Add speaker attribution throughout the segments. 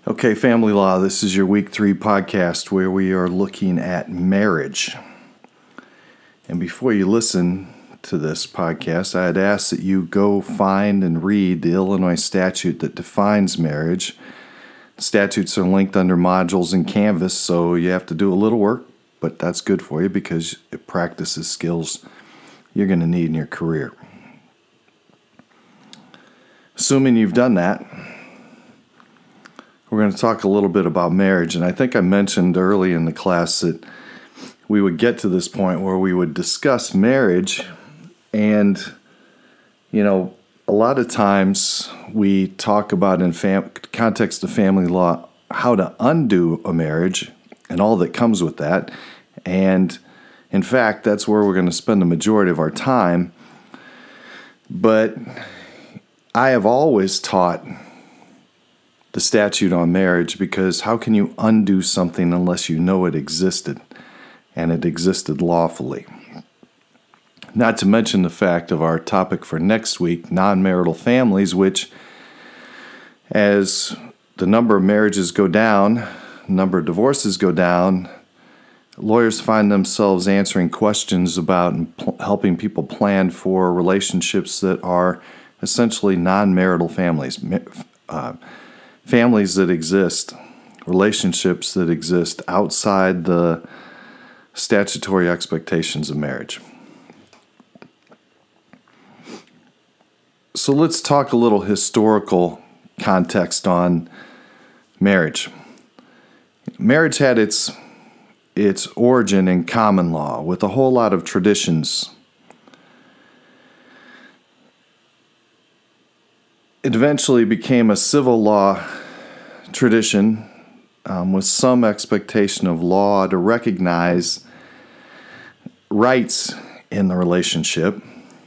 Speaker 1: Okay, Family Law, this is your Week 3 podcast where we are looking at marriage. And before you listen to this podcast, I'd ask that you go find and read the Illinois statute that defines marriage. Statutes are linked under modules in Canvas, so you have to do a little work, but that's good for you because it practices skills you're going to need in your career. Assuming you've done that, we're going to talk a little bit about marriage, and I think I mentioned early in the class that we would get to this point where we would discuss marriage, and, a lot of times we talk about in context of family law how to undo a marriage and all that comes with that, and in fact, that's where we're going to spend the majority of our time, but I have always taught the statute on marriage because how can you undo something unless you know it existed and it existed lawfully? Not to mention the fact of our topic for next week, non-marital families, which as the number of marriages go down, number of divorces go down, lawyers find themselves answering questions about helping people plan for relationships that are essentially non-marital families. Families that exist, relationships that exist outside the statutory expectations of marriage. So let's talk a little historical context on marriage. Marriage had its origin in common law with a whole lot of traditions. It eventually became a civil law tradition with some expectation of law to recognize rights in the relationship.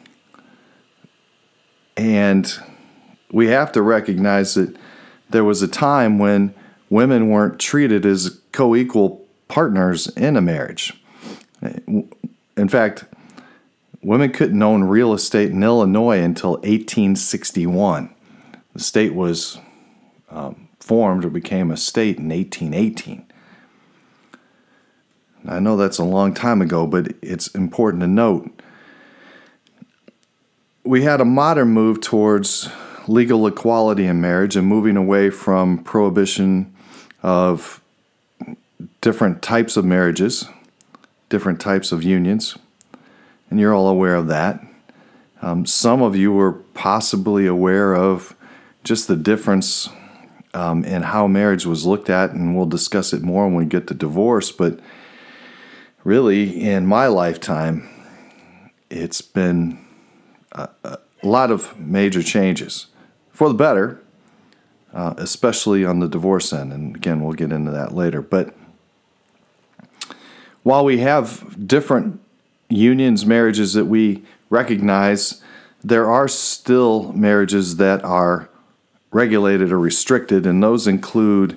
Speaker 1: And we have to recognize that there was a time when women weren't treated as co-equal partners in a marriage. In fact, women couldn't own real estate in Illinois until 1861. The state was formed or became a state in 1818. I know that's a long time ago, but it's important to note. We had a modern move towards legal equality in marriage and moving away from prohibition of different types of marriages, different types of unions, and you're all aware of that. Some of you were possibly aware of just the difference in how marriage was looked at, and we'll discuss it more when we get to divorce, but really, in my lifetime, it's been a lot of major changes for the better, especially on the divorce end. And again, we'll get into that later. But while we have different unions, marriages that we recognize, there are still marriages that are regulated or restricted, and those include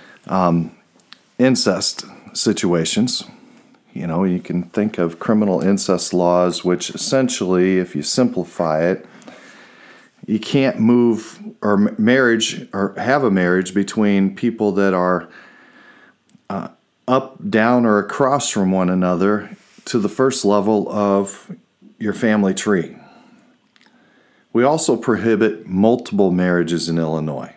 Speaker 1: incest situations. You can think of criminal incest laws, which essentially, if you simplify it, you can't move or marriage or have a marriage between people that are up, down, or across from one another to the first level of your family tree. We also prohibit multiple marriages in Illinois.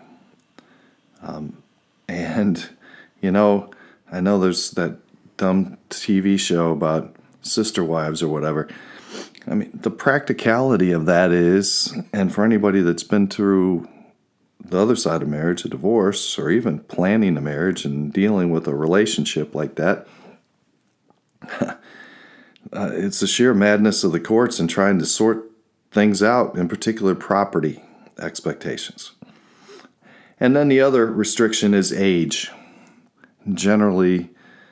Speaker 1: I know there's that dumb TV show about sister wives or whatever. I mean, the practicality of that is, and for anybody that's been through the other side of marriage, a divorce, or even planning a marriage and dealing with a relationship like that, it's the sheer madness of the courts and trying to sort things out, in particular property expectations. And then the other restriction is age. Generally,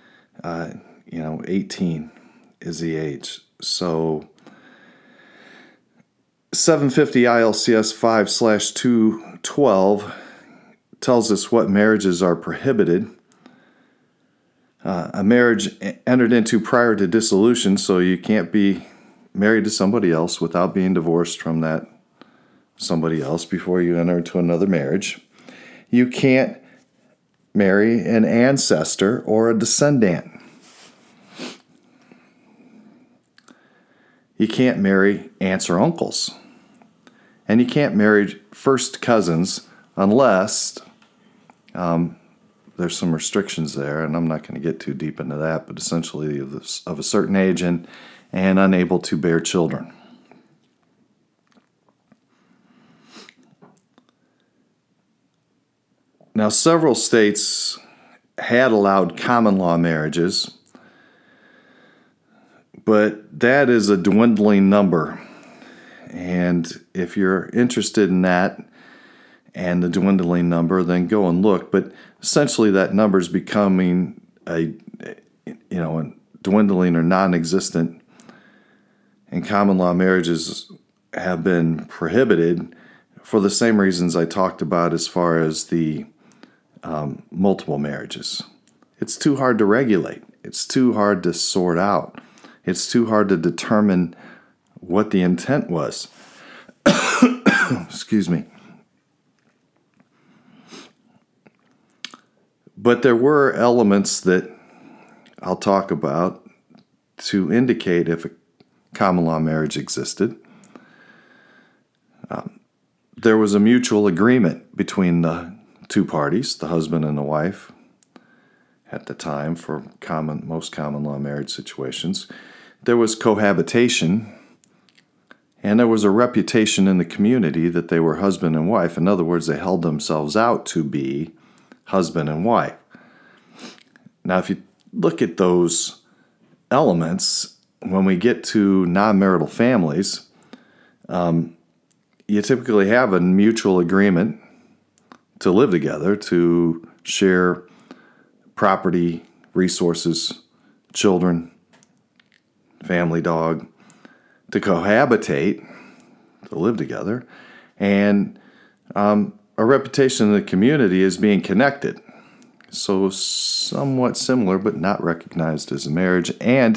Speaker 1: 18 is the age. So 750 ILCS 5/212 tells us what marriages are prohibited. A marriage entered into prior to dissolution, so you can't be married to somebody else without being divorced from that somebody else before you enter into another marriage. You can't marry an ancestor or a descendant. You can't marry aunts or uncles. And you can't marry first cousins unless there's some restrictions there, and I'm not going to get too deep into that, but essentially of a certain age and unable to bear children. Now, several states had allowed common law marriages, but that is a dwindling number. And if you're interested in that and the dwindling number, then go and look. But essentially that number is becoming a dwindling or non-existent, and common law marriages have been prohibited for the same reasons I talked about as far as the multiple marriages. It's too hard to regulate. It's too hard to sort out. It's too hard to determine what the intent was. Excuse me. But there were elements that I'll talk about to indicate if a common law marriage existed. There was a mutual agreement between the two parties, the husband and the wife, at the time for most common law marriage situations. There was cohabitation, and there was a reputation in the community that they were husband and wife. In other words, they held themselves out to be husband and wife. Now, if you look at those elements, when we get to non-marital families, you typically have a mutual agreement to live together, to share property, resources, children, family, dog, to cohabitate, to live together, and a reputation in the community as being connected. So somewhat similar, but not recognized as a marriage. And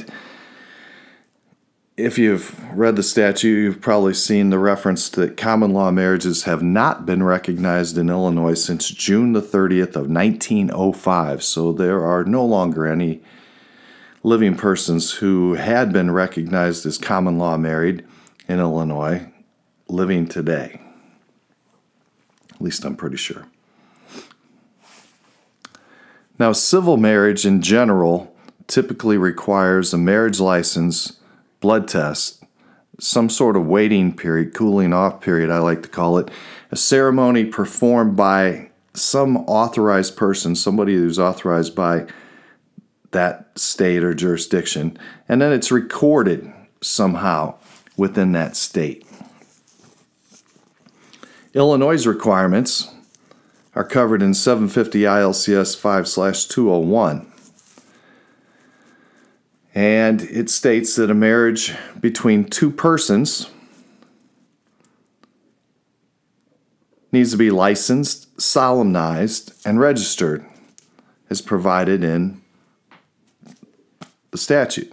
Speaker 1: if you've read the statute, you've probably seen the reference that common law marriages have not been recognized in Illinois since June the 30th of 1905. So there are no longer any living persons who had been recognized as common law married in Illinois living today. At least I'm pretty sure. Now, civil marriage in general typically requires a marriage license, blood test, some sort of waiting period, cooling off period, I like to call it, a ceremony performed by some authorized person, somebody who's authorized by that state or jurisdiction, and then it's recorded somehow within that state. Illinois' requirements are covered in 750 ILCS 5/201. And it states that a marriage between two persons needs to be licensed, solemnized, and registered as provided in the statute.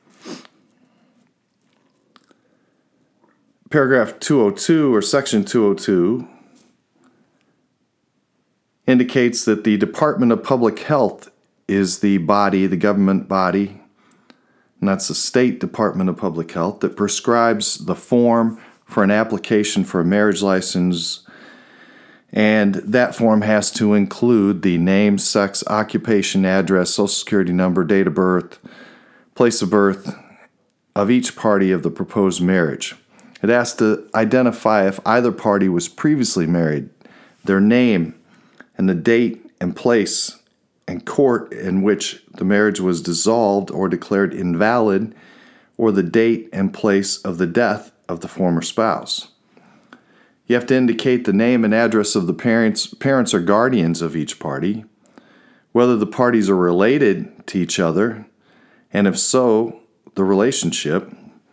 Speaker 1: Paragraph 202 or section 202 indicates that the Department of Public Health is the body, the government body, and that's the State Department of Public Health, that prescribes the form for an application for a marriage license, and that form has to include the name, sex, occupation, address, social security number, date of birth, place of birth of each party of the proposed marriage. It has to identify if either party was previously married, their name, and the date and place and court in which the marriage was dissolved or declared invalid, or the date and place of the death of the former spouse. You have to indicate the name and address of the parents or guardians of each party, whether the parties are related to each other, and if so, the relationship.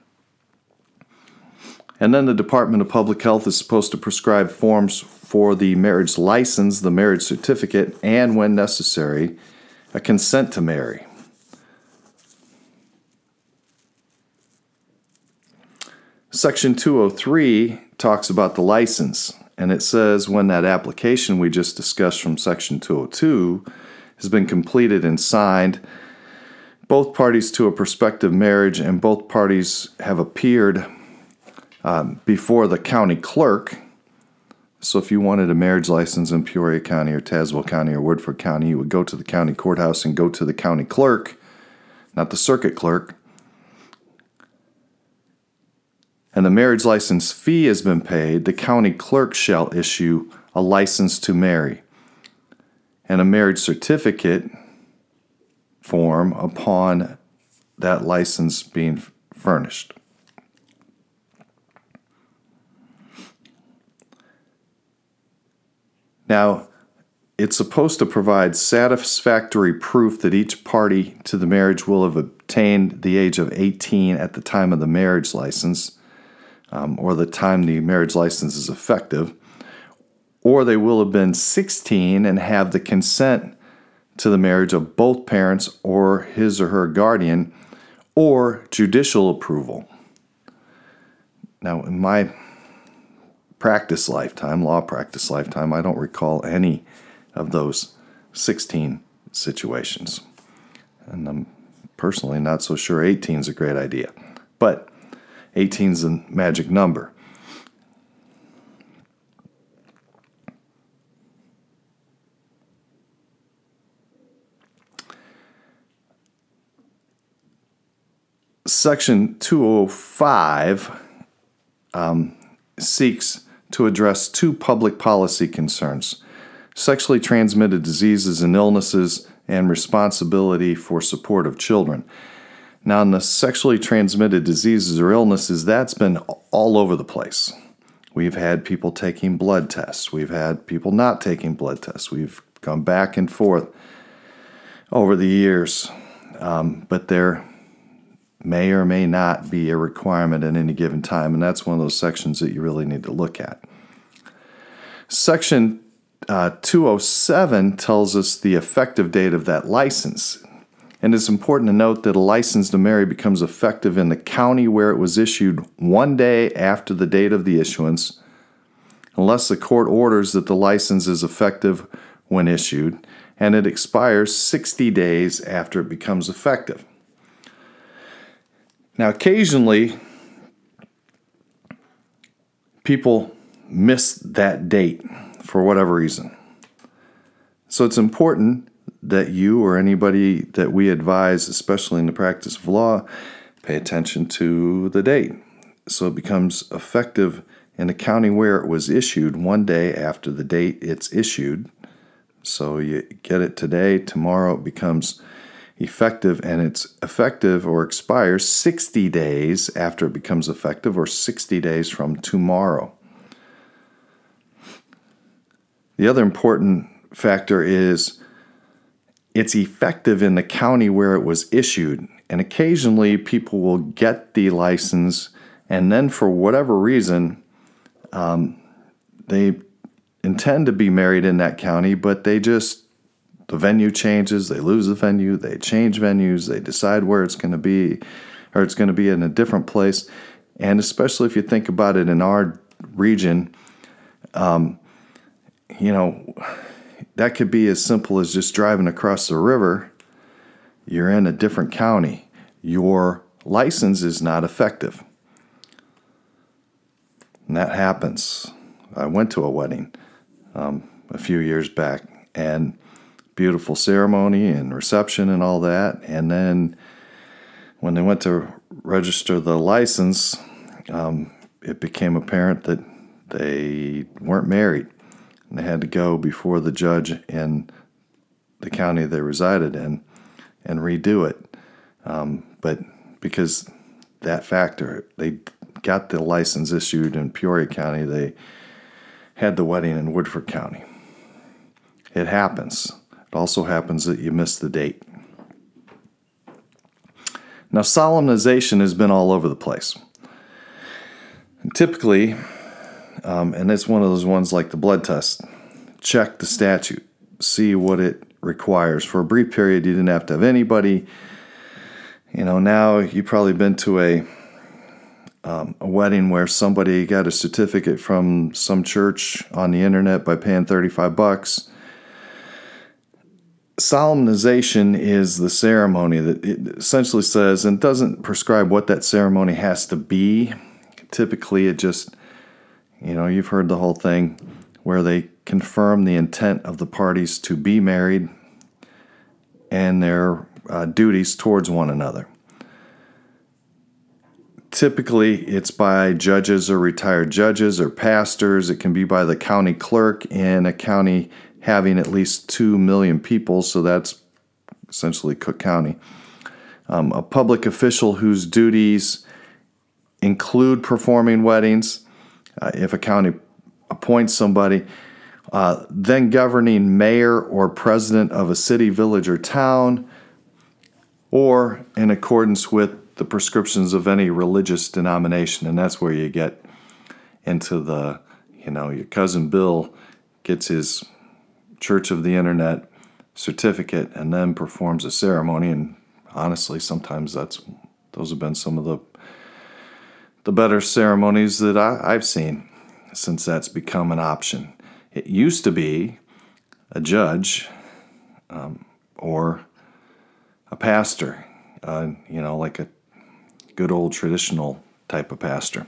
Speaker 1: And then the Department of Public Health is supposed to prescribe forms for the marriage license, the marriage certificate, and, when necessary, a consent to marry. Section 203 talks about the license, And it says when that application we just discussed from Section 202 has been completed and signed, both parties to a prospective marriage and both parties have appeared before the county clerk. So if you wanted a marriage license in Peoria County or Tazewell County or Woodford County, you would go to the county courthouse and go to the county clerk, not the circuit clerk. And the marriage license fee has been paid, the county clerk shall issue a license to marry and a marriage certificate form upon that license being furnished. Now, it's supposed to provide satisfactory proof that each party to the marriage will have attained the age of 18 at the time of the marriage license, or the time the marriage license is effective, or they will have been 16 and have the consent to the marriage of both parents or his or her guardian, or judicial approval. Now, in my law practice lifetime, I don't recall any of those 16 situations. And I'm personally not so sure 18 is a great idea. But 18 is the magic number. Section 205 seeks to address two public policy concerns: sexually transmitted diseases and illnesses, and responsibility for support of children. Now, in the sexually transmitted diseases or illnesses, that's been all over the place. We've had people taking blood tests. We've had people not taking blood tests. We've gone back and forth over the years. But there may or may not be a requirement at any given time, and that's one of those sections that you really need to look at. Section 207 tells us the effective date of that license. And it's important to note that a license to marry becomes effective in the county where it was issued 1 day after the date of the issuance, unless the court orders that the license is effective when issued, and it expires 60 days after it becomes effective. Now, occasionally, people miss that date for whatever reason. So it's important that you or anybody that we advise, especially in the practice of law, pay attention to the date. So it becomes effective in the county where it was issued 1 day after the date it's issued. So you get it today, tomorrow it becomes effective, and it's effective or expires 60 days after it becomes effective, or 60 days from tomorrow. The other important factor is it's effective in the county where it was issued. And occasionally people will get the license, and then for whatever reason, they intend to be married in that county, but the venue changes, they lose the venue, they change venues, they decide where it's going to be, or it's going to be in a different place. And especially if you think about it in our region, that could be as simple as just driving across the river. You're in a different county. Your license is not effective. And that happens. I went to a wedding a few years back, and beautiful ceremony and reception and all that. And then when they went to register the license, it became apparent that they weren't married. And they had to go before the judge in the county they resided in and redo it. But because that factor, they got the license issued in Peoria County, they had the wedding in Woodford County. It happens. It also happens that you miss the date. Now, solemnization has been all over the place. And typically, and it's one of those ones like the blood test, check the statute, see what it requires. For a brief period, you didn't have to have anybody. Now you've probably been to a a wedding where somebody got a certificate from some church on the internet by paying $35. Solemnization is the ceremony that it essentially says, and doesn't prescribe what that ceremony has to be. Typically, it just, you've heard the whole thing where they confirm the intent of the parties to be married and their duties towards one another. Typically, it's by judges or retired judges or pastors. It can be by the county clerk in a county having at least 2 million people, so that's essentially Cook County. A public official whose duties include performing weddings, if a county appoints somebody, then governing mayor or president of a city, village, or town, or in accordance with the prescriptions of any religious denomination. And that's where you get into the, your cousin Bill gets his Church of the Internet certificate and then performs a ceremony. And honestly, sometimes those have been some of the better ceremonies that I've seen since that's become an option. It used to be a judge or a pastor, like a good old traditional type of pastor.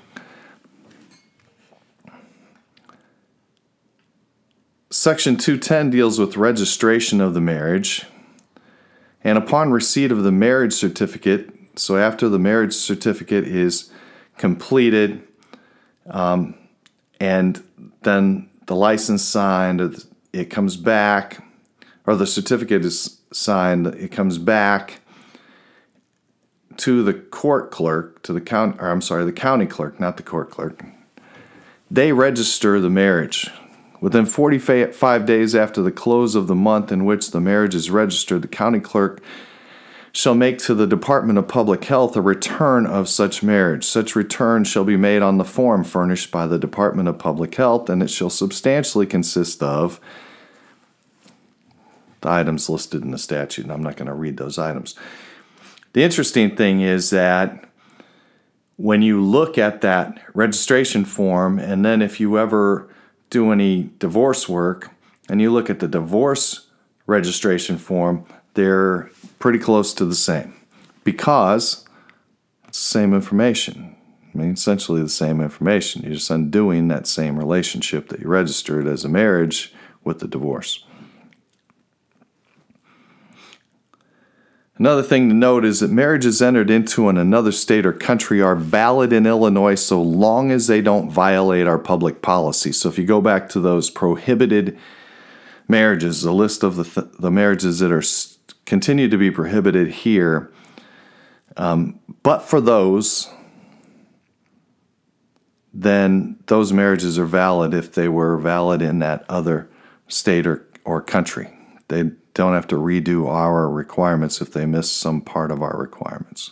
Speaker 1: Section 210 deals with registration of the marriage. And upon receipt of the marriage certificate, so after the marriage certificate is completed, and then the license signed, it comes back, or the certificate is signed, it comes back to the court clerk, the county clerk, not the court clerk. They register the marriage. Within 45 days after the close of the month in which the marriage is registered, the county clerk shall make to the Department of Public Health a return of such marriage. Such return shall be made on the form furnished by the Department of Public Health, and it shall substantially consist of the items listed in the statute, and I'm not going to read those items. The interesting thing is that when you look at that registration form, and then if you ever do any divorce work, and you look at the divorce registration form, they're pretty close to the same because it's the same information. Essentially the same information. You're just undoing that same relationship that you registered as a marriage with the divorce. Another thing to note is that marriages entered into in another state or country are valid in Illinois so long as they don't violate our public policy. So if you go back to those prohibited marriages, the list of the marriages that are continue to be prohibited here, but for those, then those marriages are valid if they were valid in that other state or country. They don't have to redo our requirements if they miss some part of our requirements.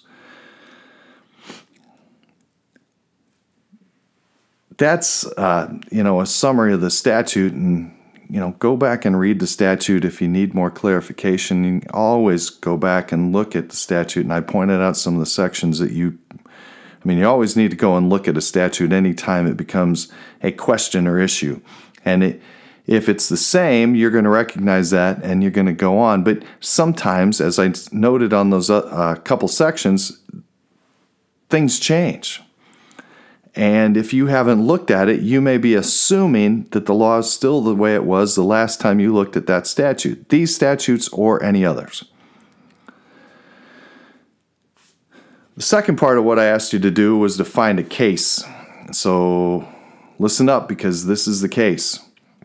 Speaker 1: That's, a summary of the statute, and, go back and read the statute if you need more clarification. You can always go back and look at the statute, and I pointed out some of the sections that you always need to go and look at a statute anytime it becomes a question or issue. And if it's the same, you're going to recognize that and you're going to go on. But sometimes, as I noted on those couple sections, things change. And if you haven't looked at it, you may be assuming that the law is still the way it was the last time you looked at that statute, these statutes or any others. The second part of what I asked you to do was to find a case. So listen up, because this is the case.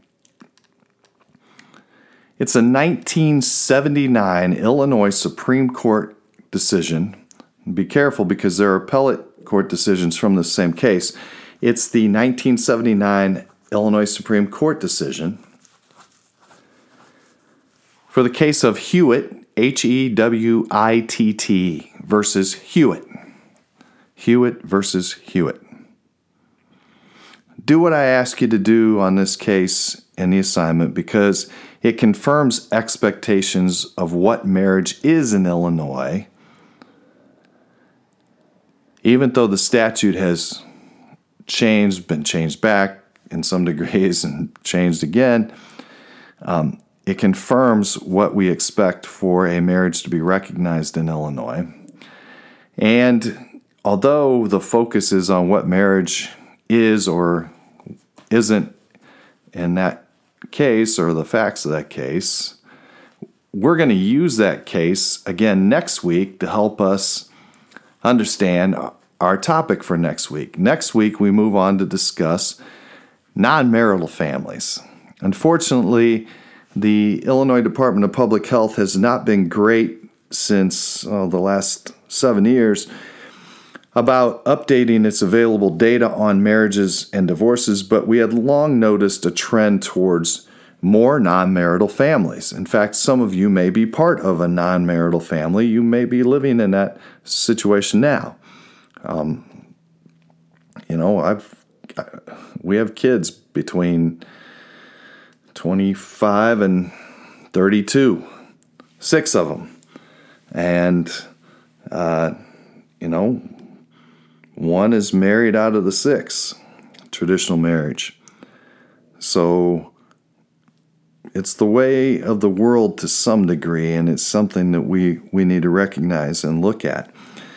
Speaker 1: It's a 1979 Illinois Supreme Court decision. Be careful because there are appellate court decisions from the same case. It's the 1979 Illinois Supreme Court decision for the case of Hewitt, Hewitt versus Hewitt. Hewitt versus Hewitt. Do what I ask you to do on this case in the assignment because it confirms expectations of what marriage is in Illinois even though the statute has been changed back in some degrees and changed again, it confirms what we expect for a marriage to be recognized in Illinois. And although the focus is on what marriage is or isn't in that case or the facts of that case, we're going to use that case again next week to help us understand our topic for next week. Next week, we move on to discuss non-marital families. Unfortunately, the Illinois Department of Public Health has not been great since the last 7 years about updating its available data on marriages and divorces, but we had long noticed a trend towards more non-marital families. In fact, some of you may be part of a non-marital family. You may be living in that situation now. We have kids between 25 and 32, 6 of them. And, one is married out of the 6, traditional marriage. So it's the way of the world to some degree, and it's something that we need to recognize and look at.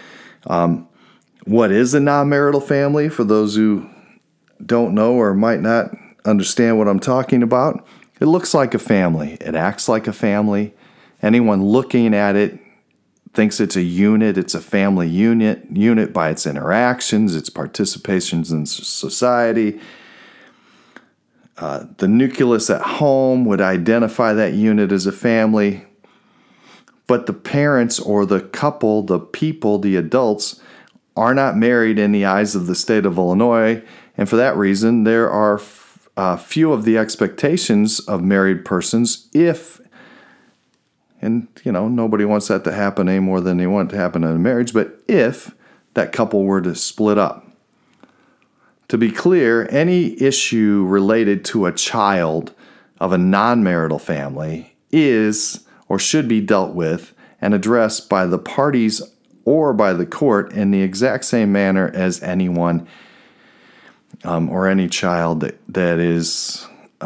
Speaker 1: What is a non-marital family? For those who don't know or might not understand what I'm talking about, it looks like a family. It acts like a family. Anyone looking at it thinks it's a unit. It's a family unit by its interactions, its participations in society. The nucleus at home would identify that unit as a family. But the parents or the couple, the people, the adults, are not married in the eyes of the state of Illinois. And for that reason, there are few of the expectations of married persons nobody wants that to happen any more than they want it to happen in a marriage, but if that couple were to split up. To be clear, any issue related to a child of a non-marital family is or should be dealt with and addressed by the parties or by the court in the exact same manner as anyone or any child that is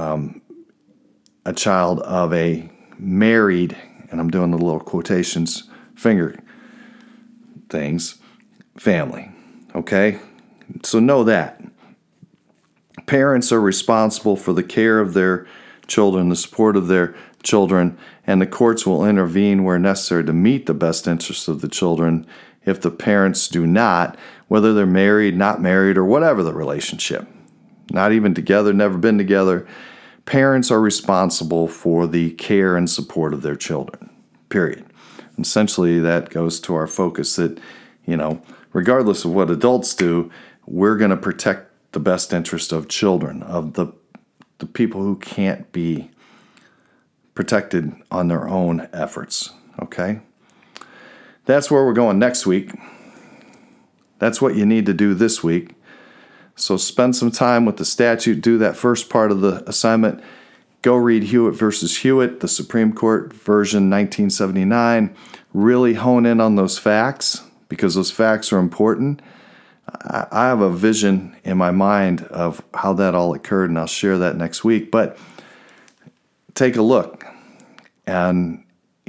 Speaker 1: a child of a married, and I'm doing the little quotations, finger things, family. Okay? So know that. Parents are responsible for the care of their children, the support of their children, and the courts will intervene where necessary to meet the best interests of the children if the parents do not, whether they're married, not married, or whatever the relationship. Not even together, never been together. Parents are responsible for the care and support of their children, period. Essentially, that goes to our focus that, regardless of what adults do, we're going to protect the best interest of children, of the people who can't be protected on their own efforts, okay? That's where we're going next week. That's what you need to do this week. So spend some time with the statute, do that first part of the assignment. Go read Hewitt versus Hewitt, the Supreme Court version 1979. Really hone in on those facts because those facts are important. I have a vision in my mind of how that all occurred, and I'll share that next week. But take a look. And,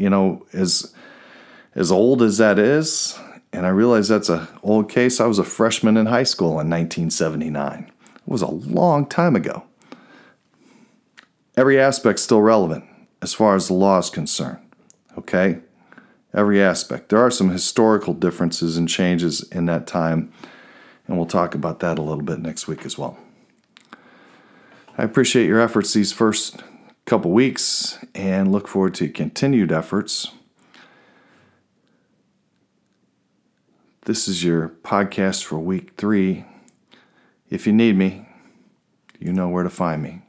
Speaker 1: as old as that is, and I realize that's an old case, I was a freshman in high school in 1979. It was a long time ago. Every aspect's still relevant as far as the law is concerned, okay? Every aspect. There are some historical differences and changes in that time, and we'll talk about that a little bit next week as well. I appreciate your efforts these first couple weeks and look forward to continued efforts. This is your podcast for week 3. If you need me, you know where to find me.